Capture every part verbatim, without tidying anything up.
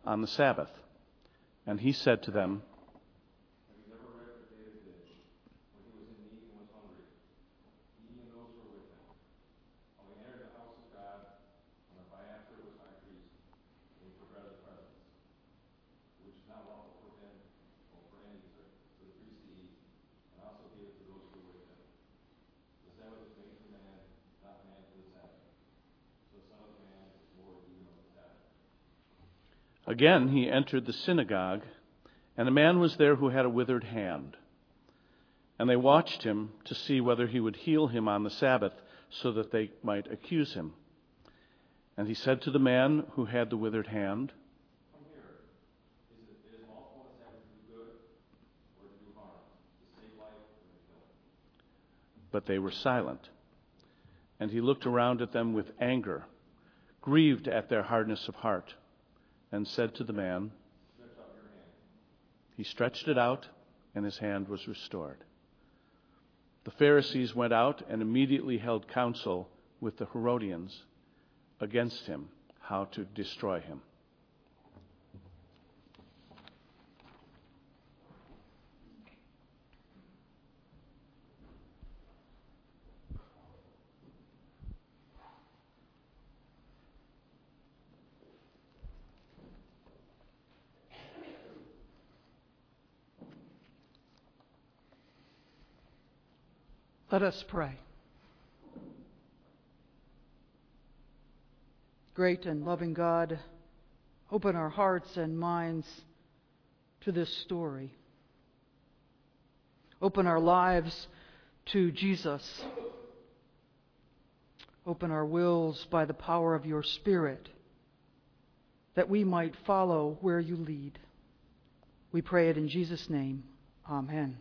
on the Sabbath. And he said to them, Have you never read what David did when he was in need and was hungry, he and those who were with him? How he entered the house of God, and the Abiathar was high priest, and he took bread of the presence, which is not lawful for him or for any for the priest to eat, and also gave it to those who were with him. The Sabbath was made for man, not man for the Sabbath. So the Son of Man is Lord even of the Sabbath. Again he entered the synagogue, and a man was there who had a withered hand. And they watched him to see whether he would heal him on the Sabbath, so that they might accuse him. And he said to the man who had the withered hand, Come here. Is it, it is lawful on the Sabbath to do good or to do harm, to save life or to kill? but they were silent. And he looked around at them with anger, grieved at their hardness of heart, and said to the man, Stretch out your hand. He stretched it out, and his hand was restored. The Pharisees went out and immediately held counsel with the Herodians against him, how to destroy him. Let us pray. Great and loving God, open our hearts and minds to this story. Open our lives to Jesus. Open our wills by the power of your Spirit, that we might follow where you lead. We pray it in Jesus' name. Amen.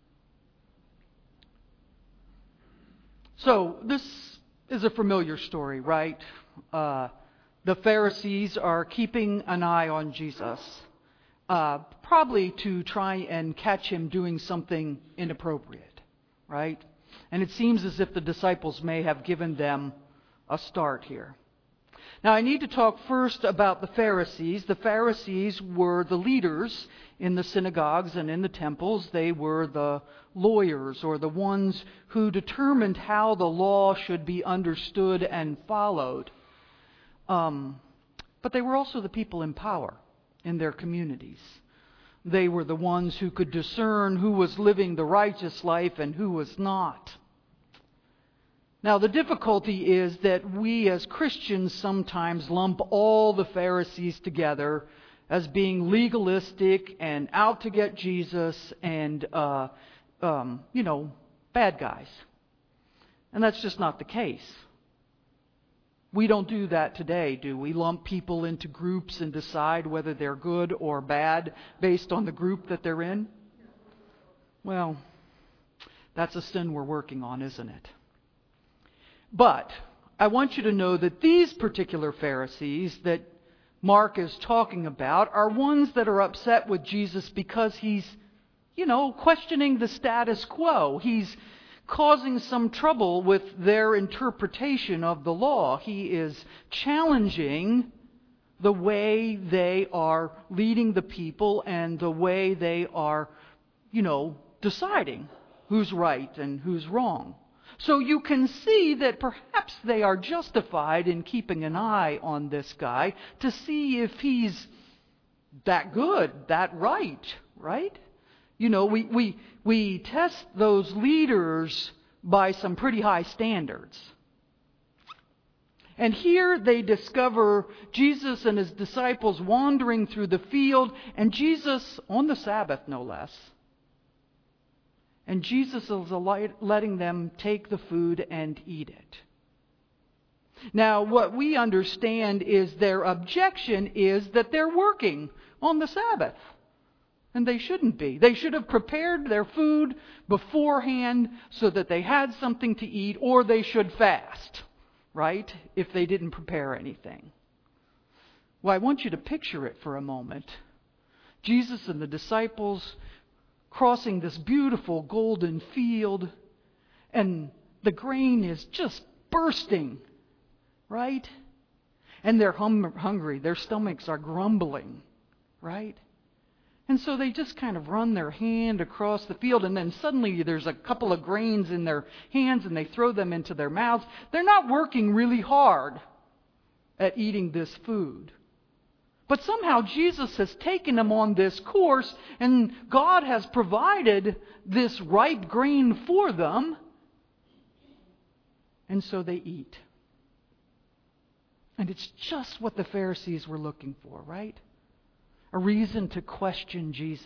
So, this is a familiar story, right? Uh, the Pharisees are keeping an eye on Jesus, uh, probably to try and catch him doing something inappropriate, right? And it seems as if the disciples may have given them a start here. Now, I need to talk first about the Pharisees. The Pharisees were the leaders in the synagogues and in the temples. They were the lawyers, or the ones who determined how the law should be understood and followed. Um, but they were also the people in power in their communities. They were the ones who could discern who was living the righteous life and who was not. Now, the difficulty is that we as Christians sometimes lump all the Pharisees together as being legalistic and out to get Jesus and, uh, um, you know, bad guys. And that's just not the case. We don't do that today, do we? Lump people into groups and decide whether they're good or bad based on the group that they're in? Well, that's a sin we're working on, isn't it? But I want you to know that these particular Pharisees that Mark is talking about are ones that are upset with Jesus because he's, you know, questioning the status quo. He's causing some trouble with their interpretation of the law. He is challenging the way they are leading the people and the way they are, you know, deciding who's right and who's wrong. So you can see that perhaps they are justified in keeping an eye on this guy to see if he's that good, that right, right? You know, we, we, we test those leaders by some pretty high standards. And here they discover Jesus and his disciples wandering through the field, and Jesus, on the Sabbath no less, and Jesus is letting them take the food and eat it. Now, what we understand is their objection is that they're working on the Sabbath. And they shouldn't be. They should have prepared their food beforehand so that they had something to eat, or they should fast, right? If they didn't prepare anything. Well, I want you to picture it for a moment. Jesus and the disciples crossing this beautiful golden field, and the grain is just bursting, right? And they're hum- hungry. Their stomachs are grumbling. right? And so they just kind of run their hand across the field, and then suddenly there's a couple of grains in their hands and they throw them into their mouths. They're not working really hard at eating this food. But somehow Jesus has taken them on this course, and God has provided this ripe grain for them. And so they eat. And it's just what the Pharisees were looking for, right? A reason to question Jesus.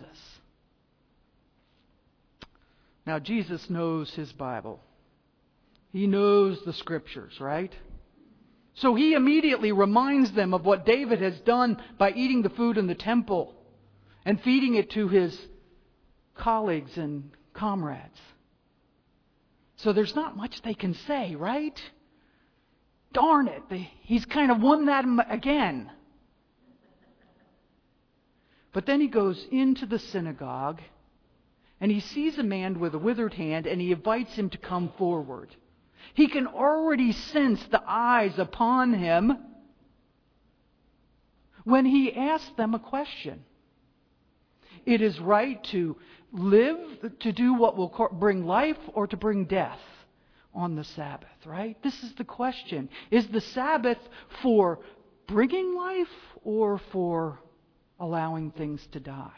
Now, Jesus knows his Bible. He knows the Scriptures, right? So he immediately reminds them of what David has done by eating the food in the temple and feeding it to his colleagues and comrades. So there's not much they can say, right? Darn it, they, he's kind of won that again. But then he goes into the synagogue and he sees a man with a withered hand and he invites him to come forward. He can already sense the eyes upon him when he asks them a question. It is right to live, to do what will bring life or to bring death on the Sabbath, right? This is the question. Is the Sabbath for bringing life or for allowing things to die?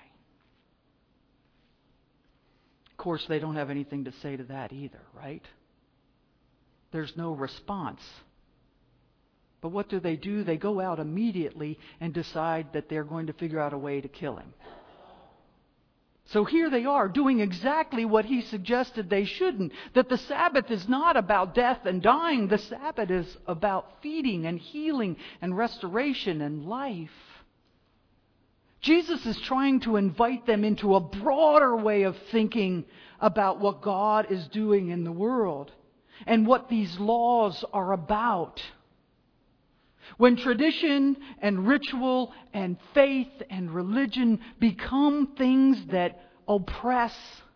Of course, they don't have anything to say to that either, right? There's no response. But what do they do? They go out immediately and decide that they're going to figure out a way to kill him. So here they are doing exactly what he suggested they shouldn't. That the Sabbath is not about death and dying. The Sabbath is about feeding and healing and restoration and life. Jesus is trying to invite them into a broader way of thinking about what God is doing in the world and what these laws are about. When tradition and ritual and faith and religion become things that oppress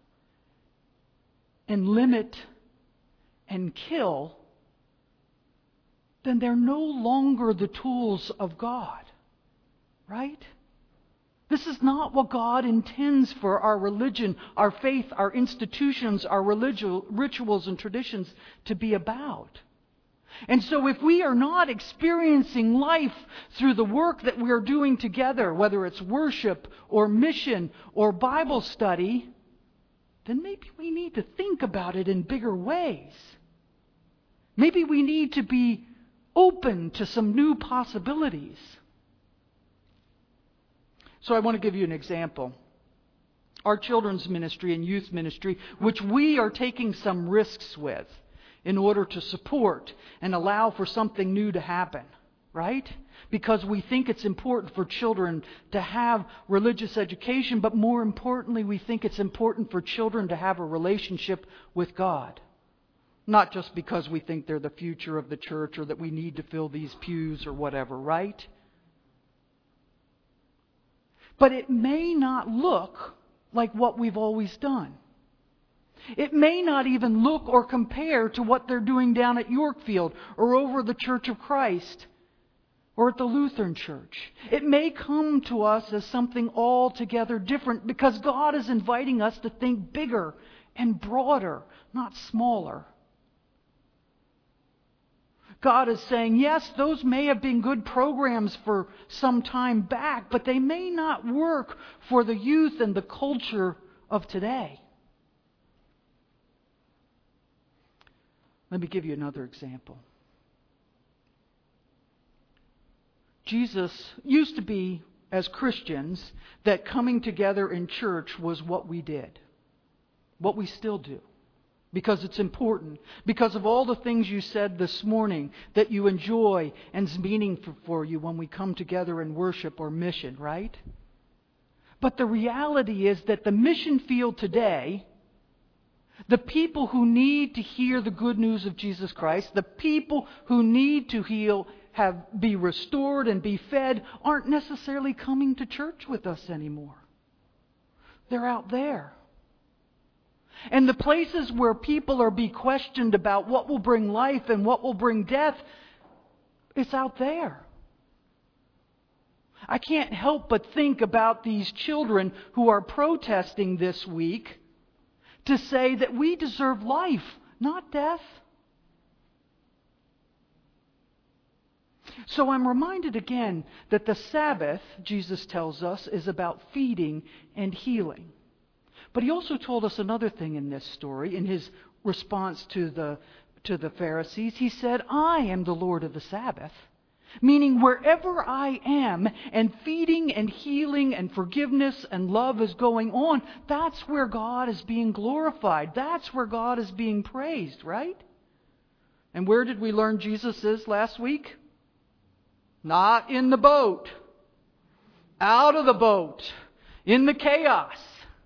and limit and kill, then they're no longer the tools of God, right? This is not what God intends for our religion, our faith, our institutions, our religious rituals and traditions to be about. And so if we are not experiencing life through the work that we are doing together, whether it's worship or mission or Bible study, then maybe we need to think about it in bigger ways. Maybe we need to be open to some new possibilities. So I want to give you an example. Our children's ministry and youth ministry, which we are taking some risks with in order to support and allow for something new to happen, right? Because we think it's important for children to have religious education, but more importantly, we think it's important for children to have a relationship with God. Not just because we think they're the future of the church or that we need to fill these pews or whatever, right? But it may not look like what we've always done. It may not even look or compare to what they're doing down at Yorkfield or over the Church of Christ or at the Lutheran Church. It may come to us as something altogether different because God is inviting us to think bigger and broader, not smaller. God is saying, yes, those may have been good programs for some time back, but they may not work for the youth and the culture of today. Let me give you another example. Jesus used to be, as Christians, that coming together in church was what we did, what we still do. Because it's important. Because of all the things you said this morning that you enjoy and is meaningful for you when we come together in worship or mission, right? But the reality is that the mission field today, the people who need to hear the good news of Jesus Christ, the people who need to heal, have be restored and be fed, aren't necessarily coming to church with us anymore. They're out there. And the places where people are being questioned about what will bring life and what will bring death, it's out there. I can't help but think about these children who are protesting this week to say that we deserve life, not death. So I'm reminded again that the Sabbath, Jesus tells us, is about feeding and healing. But he also told us another thing in this story, in his response to the, to the Pharisees. He said, I am the Lord of the Sabbath. Meaning wherever I am and feeding and healing and forgiveness and love is going on, that's where God is being glorified. That's where God is being praised, right? And where did we learn Jesus is last week? Not in the boat. Out of the boat. In the chaos.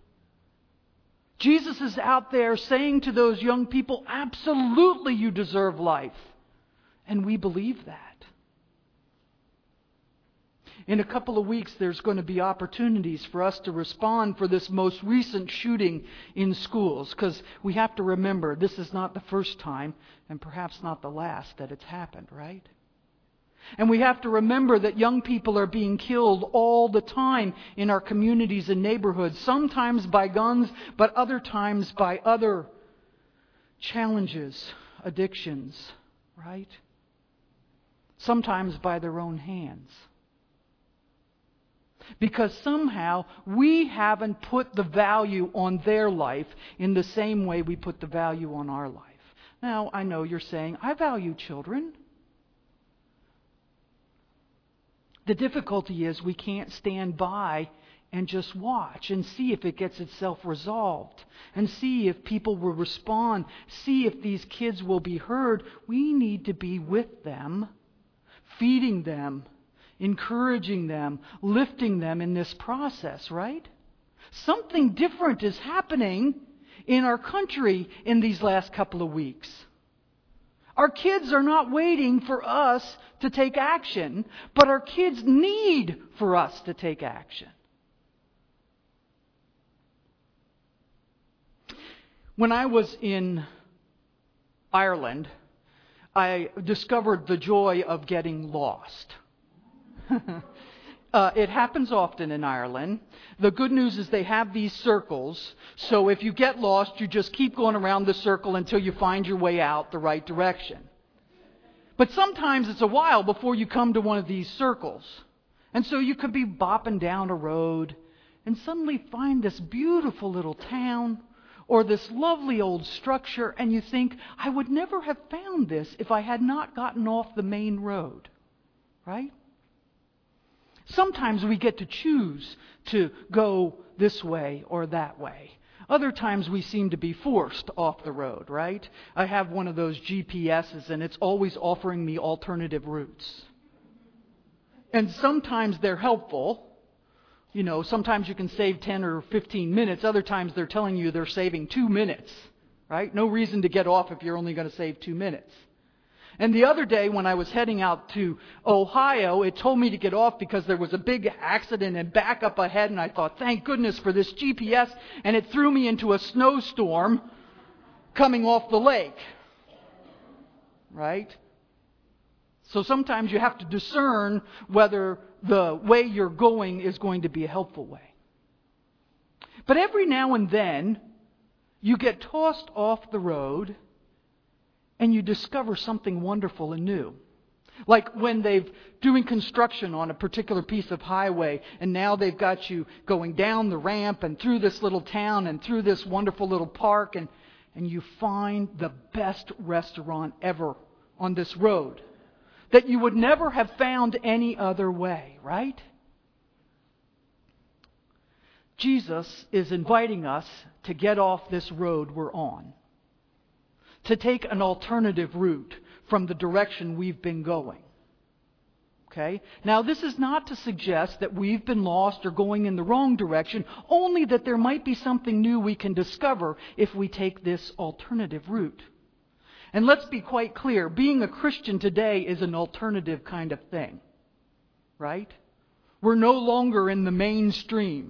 Jesus is out there saying to those young people, absolutely you deserve life. And we believe that. In a couple of weeks, there's going to be opportunities for us to respond for this most recent shooting in schools. Because we have to remember, this is not the first time, and perhaps not the last, that it's happened, right? And we have to remember that young people are being killed all the time in our communities and neighborhoods. Sometimes by guns, but other times by other challenges, addictions, right? Sometimes by their own hands. Because somehow we haven't put the value on their life in the same way we put the value on our life. Now, I know you're saying, I value children. The difficulty is we can't stand by and just watch and see if it gets itself resolved and see if people will respond, see if these kids will be heard. We need to be with them, feeding them, encouraging them, lifting them in this process, right? Something different is happening in our country in these last couple of weeks. Our kids are not waiting for us to take action, but our kids need for us to take action. When I was in Ireland, I discovered the joy of getting lost. uh, it happens often in Ireland. The good news is they have these circles, so if you get lost, you just keep going around the circle until you find your way out the right direction. But sometimes it's a while before you come to one of these circles. And so you could be bopping down a road and suddenly find this beautiful little town or this lovely old structure, and you think, I would never have found this if I had not gotten off the main road. Right? Sometimes we get to choose to go this way or that way. Other times we seem to be forced off the road, right? I have one of those G P S's and it's always offering me alternative routes. And sometimes they're helpful. You know, sometimes you can save ten or fifteen minutes. Other times they're telling you they're saving two minutes, right? No reason to get off if you're only going to save two minutes. And the other day when I was heading out to Ohio, it told me to get off because there was a big accident and back up ahead. And I thought, thank goodness for this G P S. And it threw me into a snowstorm coming off the lake. Right? So sometimes you have to discern whether the way you're going is going to be a helpful way. But every now and then, you get tossed off the road and you discover something wonderful and new. Like when they've doing construction on a particular piece of highway, and now they've got you going down the ramp and through this little town and through this wonderful little park, and, and you find the best restaurant ever on this road that you would never have found any other way, right? Jesus is inviting us to get off this road we're on, to take an alternative route from the direction we've been going. Okay? Now, this is not to suggest that we've been lost or going in the wrong direction, only that there might be something new we can discover if we take this alternative route. And let's be quite clear, being a Christian today is an alternative kind of thing. Right? We're no longer in the mainstream.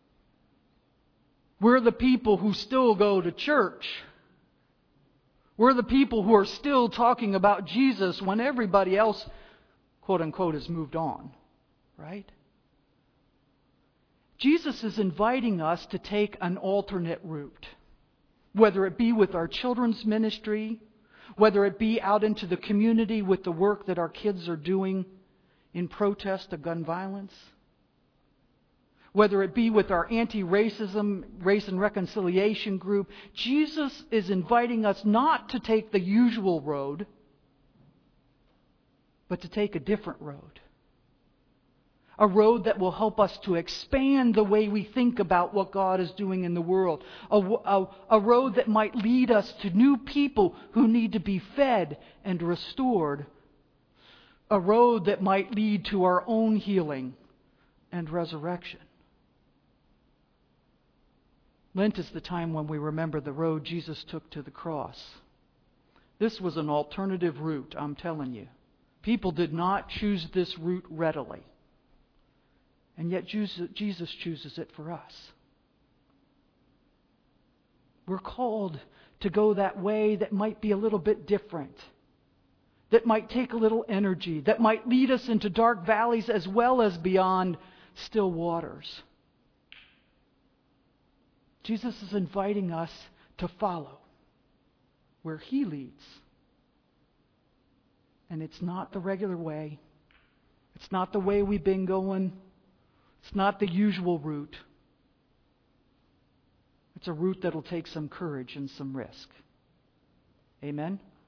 We're the people who still go to church. We're the people who are still talking about Jesus when everybody else, quote unquote, has moved on. Right? Jesus is inviting us to take an alternate route, whether it be with our children's ministry, whether it be out into the community with the work that our kids are doing in protest of gun violence, whether it be with our anti-racism, race and reconciliation group. Jesus is inviting us not to take the usual road, but to take a different road. A road that will help us to expand the way we think about what God is doing in the world. A, a, a road that might lead us to new people who need to be fed and restored. A road that might lead to our own healing and resurrection. Lent is the time when we remember the road Jesus took to the cross. This was an alternative route, I'm telling you. People did not choose this route readily. And yet Jesus chooses it for us. We're called to go that way that might be a little bit different, that might take a little energy, that might lead us into dark valleys as well as beyond still waters. Jesus is inviting us to follow where He leads. And it's not the regular way. It's not the way we've been going. It's not the usual route. It's a route that'll take some courage and some risk. Amen?